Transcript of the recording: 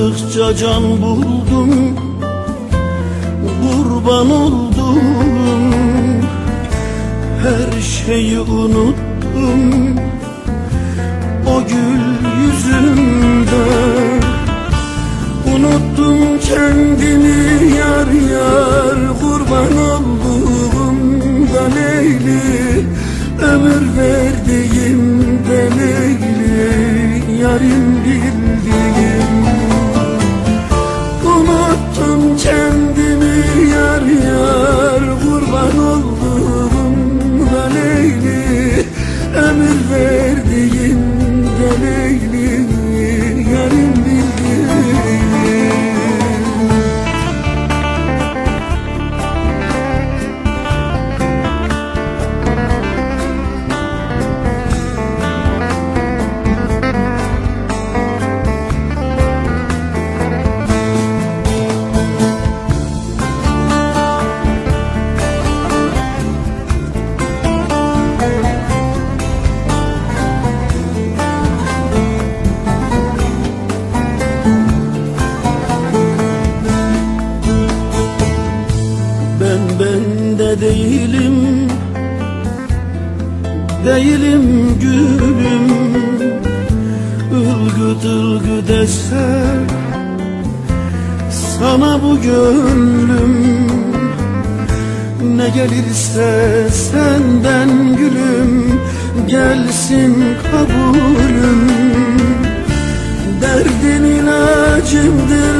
aradıkça can buldum, kurban oldum. Her şeyi unuttum o gül yüzünde. Unuttum kendimi yar yar, kurban olduğum da Leyli. Ömür verdiğim de Leyli, yarim bildiğim. Unuttum kendimi yar yar, kurban olduğum da Leyli. Ömür verdiğim de Leyli, yarim bildiğim. Ben değilim, değilim gülüm. Ilgıt ılgıt eser sana bu gönlüm. Ne gelirse senden gülüm, gelsin kabulüm. Derdin ilacımdır